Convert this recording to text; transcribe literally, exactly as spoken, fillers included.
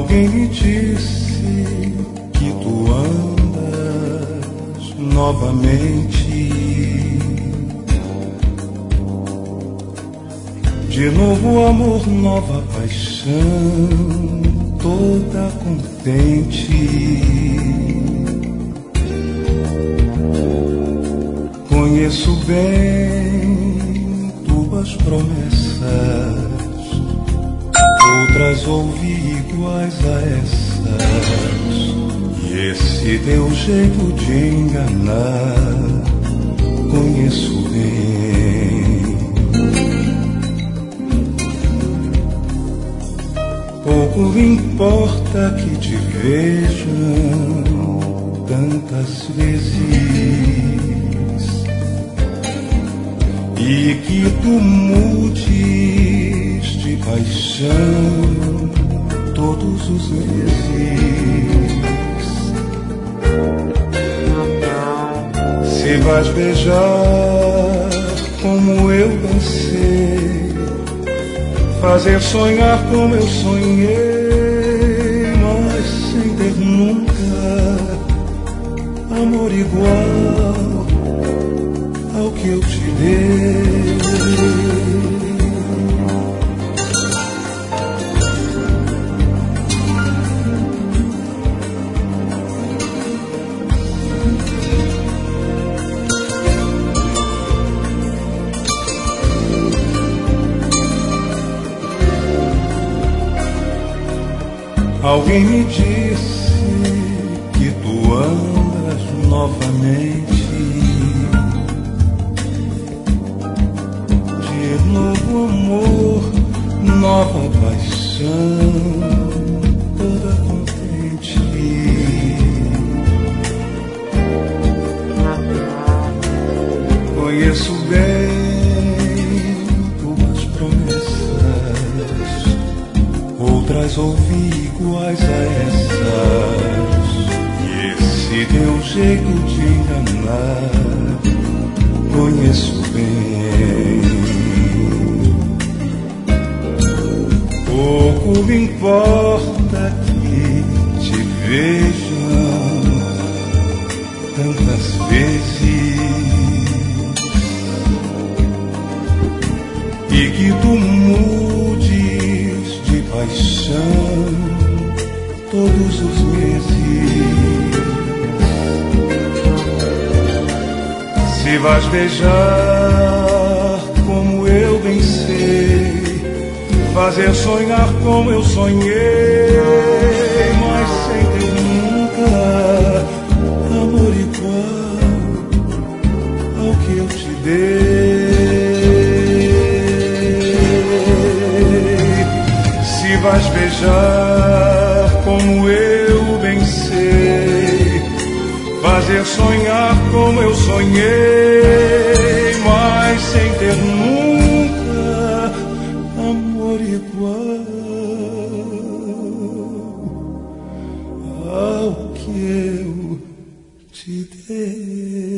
Alguém me disse que tu andas novamente, de novo amor, nova paixão, toda contente. Conheço bem tuas promessas, outras ouvi iguais a essas, e esse teu jeito de enganar conheço bem. Pouco importa que te vejam tantas vezes e que tu mudes de paixão todos os meses. Se vais beijar como eu pensei, fazer sonhar como eu sonhei, mas sem ter nunca amor igual ao que eu te dei. Alguém me disse que tu andas novamente, de novo amor, nova paixão, toda contente. Conheço bem tuas promessas, outras ouvi iguais a essas, e esse teu jeito de enganar conheço bem. Pouco me importa que te vejam tantas vezes e que tu mudes de paixão todos os meses. Se vais beijar como eu bem sei, fazer sonhar como eu sonhei, mas sem ter nunca amor igual ao que eu te dei. Se vais beijar como eu bem sei, fazer sonhar como eu sonhei, mas sem ter nunca amor igual ao que eu te dei.